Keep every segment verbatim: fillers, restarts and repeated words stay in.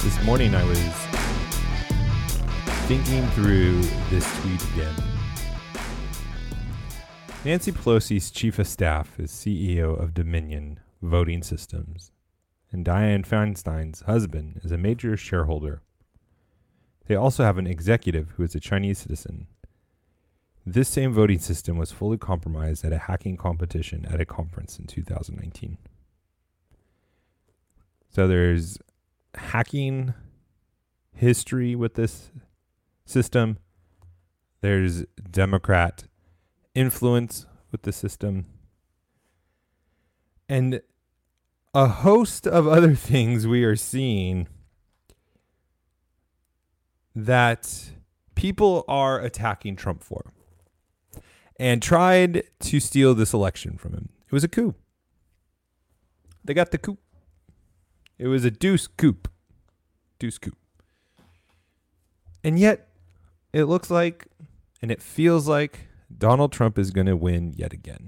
This morning I was thinking through this tweet again. Nancy Pelosi's chief of staff is C E O of Dominion Voting Systems, and Dianne Feinstein's husband is a major shareholder. They also have an executive who is a Chinese citizen. This same voting system was fully compromised at a hacking competition at a conference in two thousand nineteen. So there's hacking history with this system. There's Democrat influence with the system. And a host of other things we are seeing that people are attacking Trump for and tried to steal this election from him. It was a coup. They got the coup. It was a deuce coup. Deuce coup. And yet, it looks like, and it feels like, Donald Trump is going to win yet again.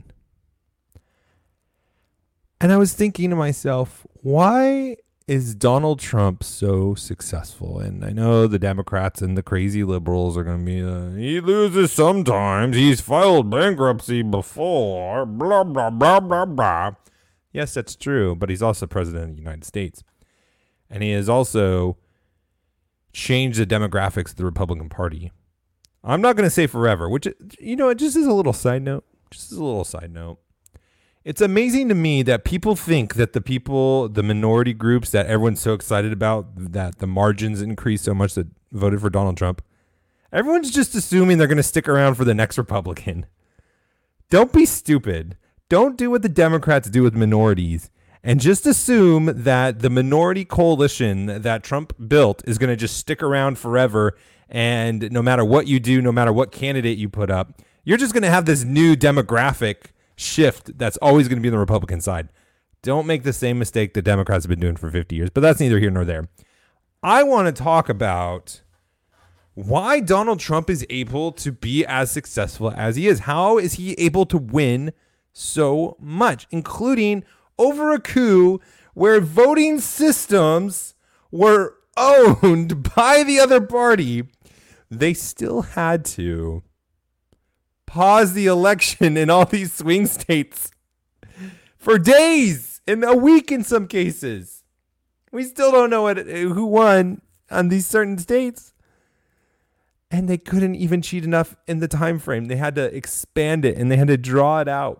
And I was thinking to myself, why is Donald Trump so successful? And I know the Democrats and the crazy liberals are going to be, uh, he loses sometimes. He's filed bankruptcy before. Blah, blah, blah, blah, blah. Yes, that's true. But he's also president of the United States. And he has also changed the demographics of the Republican Party. I'm not going to say forever, which, you know, it just is a little side note. Just as a little side note. It's amazing to me that people think that the people, the minority groups that everyone's so excited about, that the margins increased so much that voted for Donald Trump, everyone's just assuming they're going to stick around for the next Republican. Don't be stupid. Don't do what the Democrats do with minorities and just assume that the minority coalition that Trump built is going to just stick around forever. And no matter what you do, no matter what candidate you put up, you're just going to have this new demographic shift that's always going to be on the Republican side. Don't make the same mistake the Democrats have been doing for fifty years, but that's neither here nor there. I want to talk about why Donald Trump is able to be as successful as he is. How is he able to win so much, including over a coup where voting systems were owned by the other party? They still had to pause the election in all these swing states for days, in a week in some cases. We still don't know what, who won on these certain states. And they couldn't even cheat enough in the time frame. They had to expand it and they had to draw it out.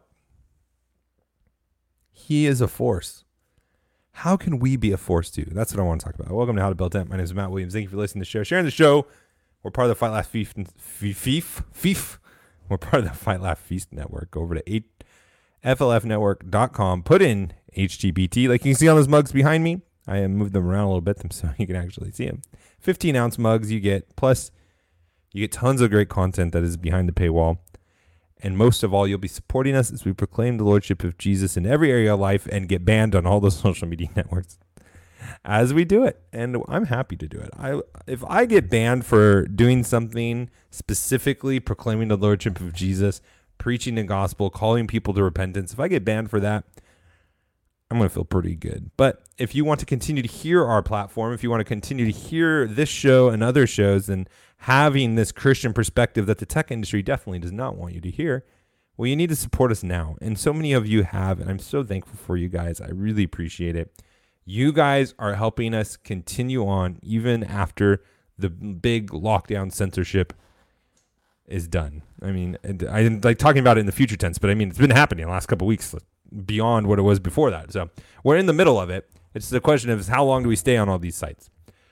He is a force. How can we be a force too? That's what I want to talk about. Welcome to How to Build Tent. My name is Matt Williams. Thank you for listening to the show. Sharing the show. We're part of the Fight Laugh Feast. Feef, Feef. We're part of the Fight Laugh Feast network. Go over to F L F network dot com. Put in H G B T. Like you can see on those mugs behind me. I have moved them around a little bit so you can actually see them. fifteen ounce mugs you get. Plus, you get tons of great content that is behind the paywall. And most of all, you'll be supporting us as we proclaim the Lordship of Jesus in every area of life and get banned on all those social media networks as we do it. And I'm happy to do it. I if I get banned for doing something specifically proclaiming the Lordship of Jesus, preaching the gospel, calling people to repentance, if I get banned for that, I'm going to feel pretty good. But if you want to continue to hear our platform, if you want to continue to hear this show and other shows and having this Christian perspective that the tech industry definitely does not want you to hear, well, you need to support us now. And so many of you have, and I'm so thankful for you guys. I really appreciate it. You guys are helping us continue on even after the big lockdown censorship is done. I mean, I didn't like talking about it in the future tense, but I mean, it's been happening the last couple of weeks beyond what it was before that. So we're in the middle of it. It's the question of how long do we stay on all these sites?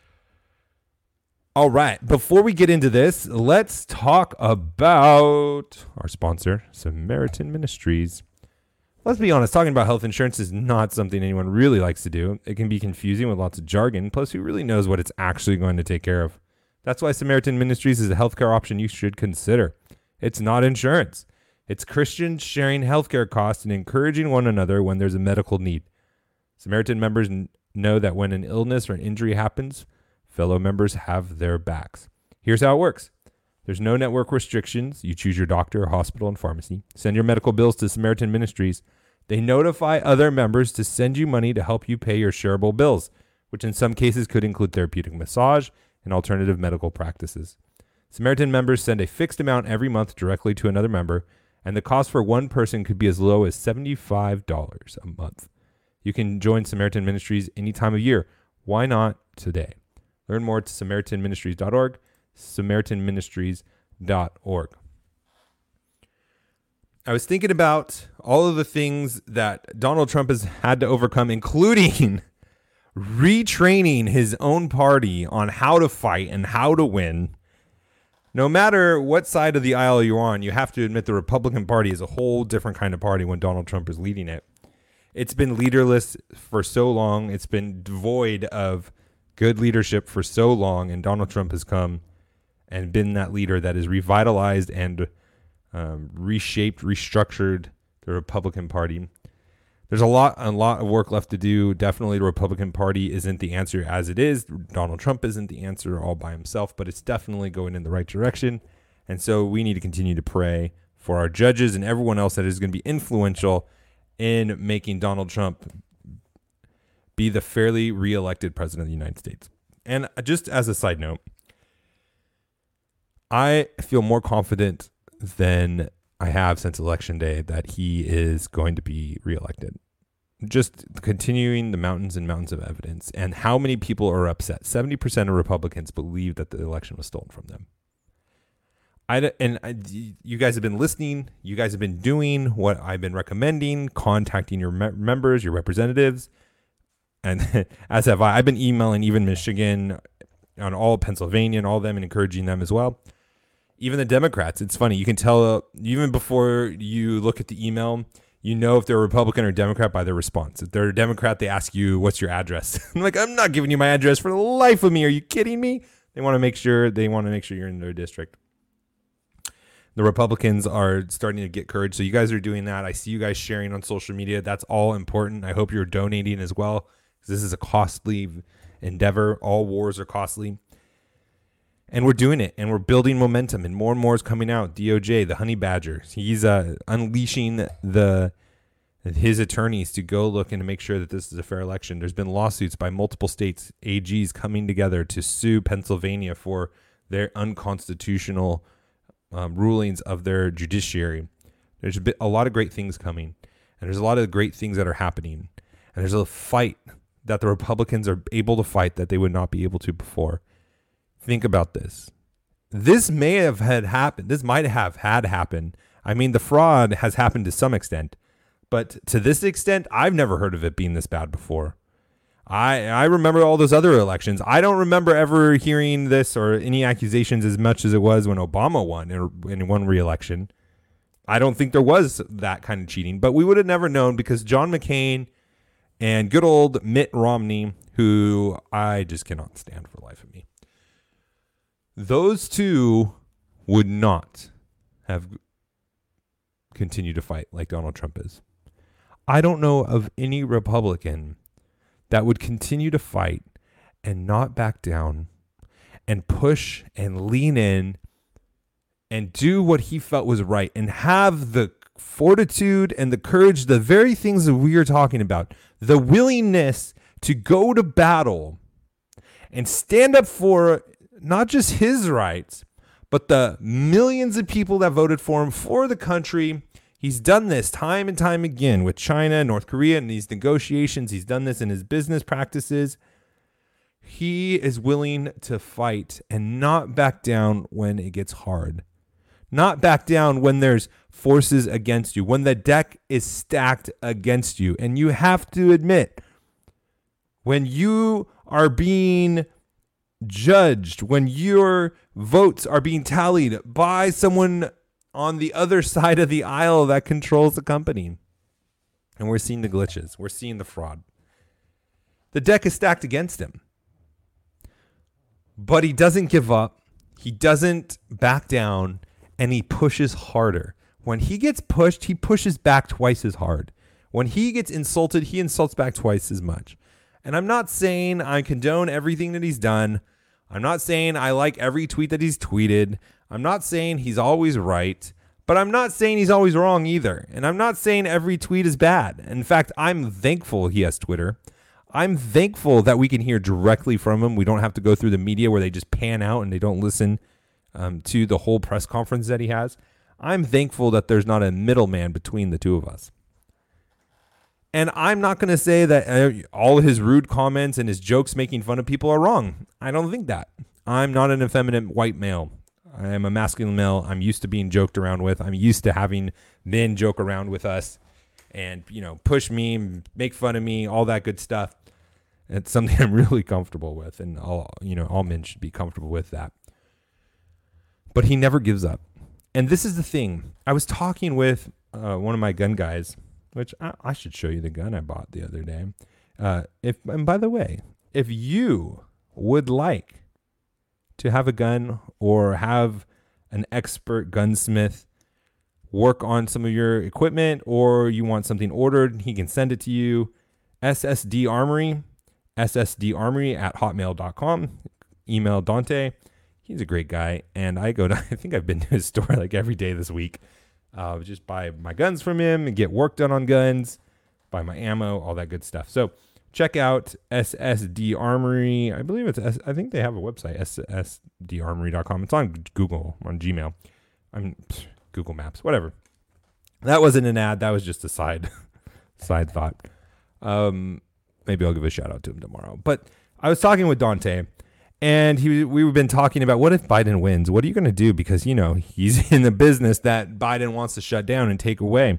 All right. Before we get into this, let's talk about our sponsor, Samaritan Ministries. Let's be honest, talking about health insurance is not something anyone really likes to do. It can be confusing with lots of jargon. Plus, who really knows what it's actually going to take care of? That's why Samaritan Ministries is a healthcare option you should consider. It's not insurance. It's Christians sharing healthcare costs and encouraging one another when there's a medical need. Samaritan members n- know that when an illness or an injury happens, fellow members have their backs. Here's how it works. There's no network restrictions. You choose your doctor, hospital, and pharmacy. Send your medical bills to Samaritan Ministries. They notify other members to send you money to help you pay your shareable bills, which in some cases could include therapeutic massage and alternative medical practices. Samaritan members send a fixed amount every month directly to another member, and the cost for one person could be as low as seventy-five dollars a month. You can join Samaritan Ministries any time of year. Why not today? Learn more at samaritan ministries dot org, samaritan ministries dot org. I was thinking about all of the things that Donald Trump has had to overcome, including retraining his own party on how to fight and how to win. No matter what side of the aisle you're on, you have to admit the Republican Party is a whole different kind of party when Donald Trump is leading it. It's been leaderless for so long. It's been devoid of good leadership for so long, and Donald Trump has come and been that leader that has revitalized and um, reshaped, restructured the Republican Party. There's a lot, a lot of work left to do. Definitely, the Republican Party isn't the answer as it is. Donald Trump isn't the answer all by himself, but it's definitely going in the right direction. And so we need to continue to pray for our judges and everyone else that is going to be influential in making Donald Trump be the fairly reelected president of the United States. And just as a side note, I feel more confident than I have since Election Day that he is going to be reelected. Just continuing the mountains and mountains of evidence and how many people are upset. seventy percent of Republicans believe that the election was stolen from them. I, and I, you guys have been listening. You guys have been doing what I've been recommending, contacting your me- members, your representatives. And as have I. I've been emailing even Michigan, on all Pennsylvania and all of them, and encouraging them as well. Even the Democrats. It's funny. You can tell uh, even before you look at the email, you know if they're Republican or Democrat by their response. If they're a Democrat, they ask you, what's your address? I'm like, I'm not giving you my address for the life of me. Are you kidding me? They want to make sure they want to make sure you're in their district. The Republicans are starting to get courage. So you guys are doing that. I see you guys sharing on social media. That's all important. I hope you're donating as well, because this is a costly endeavor. All wars are costly. And we're doing it, and we're building momentum, and more and more is coming out. D O J, the honey badger, he's uh, unleashing the his attorneys to go look and to make sure that this is a fair election. There's been lawsuits by multiple states, A Gs coming together to sue Pennsylvania for their unconstitutional um, rulings of their judiciary. There's a, bit, a lot of great things coming, and there's a lot of great things that are happening. And there's a fight that the Republicans are able to fight that they would not be able to before. Think about this. This may have had happened. This might have had happened. I mean, the fraud has happened to some extent, but to this extent, I've never heard of it being this bad before. I I remember all those other elections. I don't remember ever hearing this or any accusations as much as it was when Obama won in, in one re-election. I don't think there was that kind of cheating, but we would have never known because John McCain and good old Mitt Romney, who I just cannot stand for the life of me. Those two would not have continued to fight like Donald Trump is. I don't know of any Republican that would continue to fight and not back down and push and lean in and do what he felt was right and have the fortitude and the courage, the very things that we are talking about, the willingness to go to battle and stand up for not just his rights, but the millions of people that voted for him, for the country. He's done this time and time again with China, North Korea, and these negotiations. He's done this in his business practices. He is willing to fight and not back down when it gets hard. Not back down when there's forces against you, when the deck is stacked against you. And you have to admit, when you are being judged, when your votes are being tallied by someone on the other side of the aisle that controls the company, and we're seeing the glitches, we're seeing the fraud, the deck is stacked against him. But he doesn't give up. He doesn't back down, and he pushes harder. When he gets pushed, he pushes back twice as hard. When he gets insulted, he insults back twice as much. And I'm not saying I condone everything that he's done. I'm not saying I like every tweet that he's tweeted. I'm not saying he's always right, but I'm not saying he's always wrong either. And I'm not saying every tweet is bad. In fact, I'm thankful he has Twitter. I'm thankful that we can hear directly from him. We don't have to go through the media where they just pan out and they don't listen um, to the whole press conference that he has. I'm thankful that there's not a middleman between the two of us. And I'm not going to say that uh, all his rude comments and his jokes making fun of people are wrong. I don't think that. I'm not an effeminate white male. I am a masculine male. I'm used to being joked around with. I'm used to having men joke around with us and, you know, push me, make fun of me, all that good stuff. It's something I'm really comfortable with, and all, you know, all men should be comfortable with that. But he never gives up. And this is the thing. I was talking with uh, one of my gun guys, which I, I should show you the gun I bought the other day. Uh, if and by the way, if you would like to have a gun or have an expert gunsmith work on some of your equipment, or you want something ordered, he can send it to you. S S D Armory, S S D Armory at hotmail dot com. Email Dante. He's a great guy. And I go to, I think I've been to his store like every day this week. Uh, just buy my guns from him and get work done on guns, buy my ammo, all that good stuff. So check out S S D Armory. I believe it's, I think they have a website, S S D armory dot com. It's on Google, on Gmail. I'm Google Maps, whatever. That wasn't an ad. That was just a side, side thought. Um, maybe I'll give a shout out to him tomorrow. But I was talking with Dante, and he we've been talking about, what if Biden wins? What are you going to do? Because, you know, he's in the business that Biden wants to shut down and take away.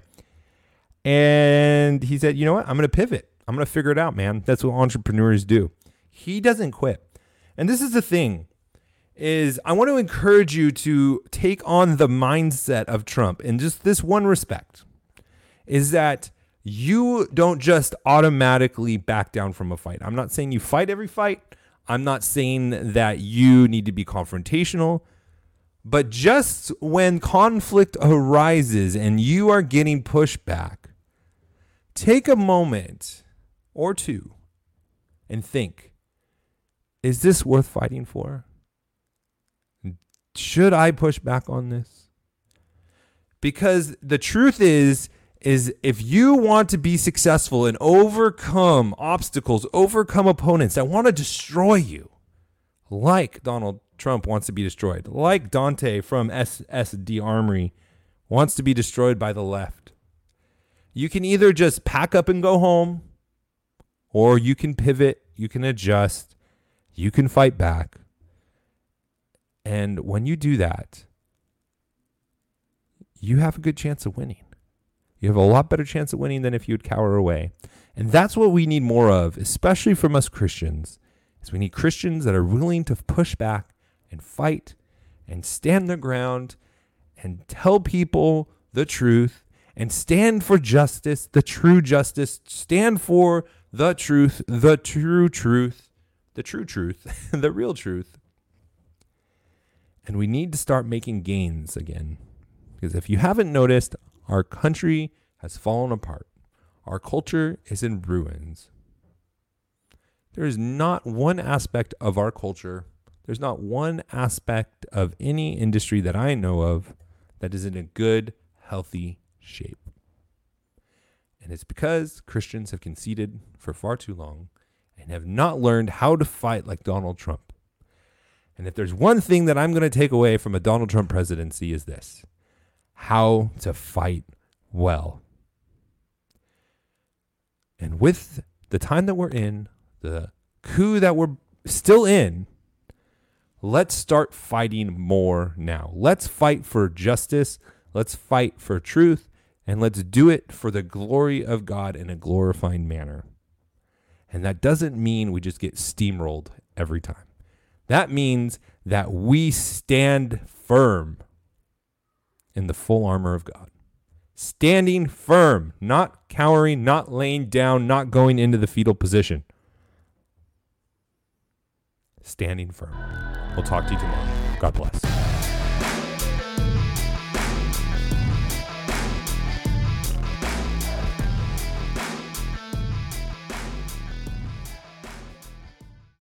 And he said, you know what? I'm going to pivot. I'm going to figure it out, man. That's what entrepreneurs do. He doesn't quit. And this is the thing, is I want to encourage you to take on the mindset of Trump in just this one respect, is that you don't just automatically back down from a fight. I'm not saying you fight every fight. I'm not saying that you need to be confrontational, but just when conflict arises and you are getting pushback, take a moment or two and think, is this worth fighting for? Should I push back on this? Because the truth is, is if you want to be successful and overcome obstacles, overcome opponents that want to destroy you, like Donald Trump wants to be destroyed, like Dante from S S D Armory wants to be destroyed by the left, you can either just pack up and go home, or you can pivot, you can adjust, you can fight back. And when you do that, you have a good chance of winning. You have a lot better chance of winning than if you would cower away. And that's what we need more of, especially from us Christians, is we need Christians that are willing to push back and fight and stand their ground and tell people the truth and stand for justice, the true justice, stand for the truth, the true truth, the true truth, the real truth. And we need to start making gains again. Because if you haven't noticed, our country has fallen apart. Our culture is in ruins. There is not one aspect of our culture, there's not one aspect of any industry that I know of that is in a good, healthy shape. And it's because Christians have conceded for far too long and have not learned how to fight like Donald Trump. And if there's one thing that I'm going to take away from a Donald Trump presidency, is this: how to fight well. And with the time that we're in, the coup that we're still in, let's start fighting more now. Let's fight for justice. Let's fight for truth. And let's do it for the glory of God in a glorifying manner. And that doesn't mean we just get steamrolled every time. That means that we stand firm in the full armor of God. Standing firm, not cowering, not laying down, not going into the fetal position. Standing firm. We'll talk to you tomorrow. God bless.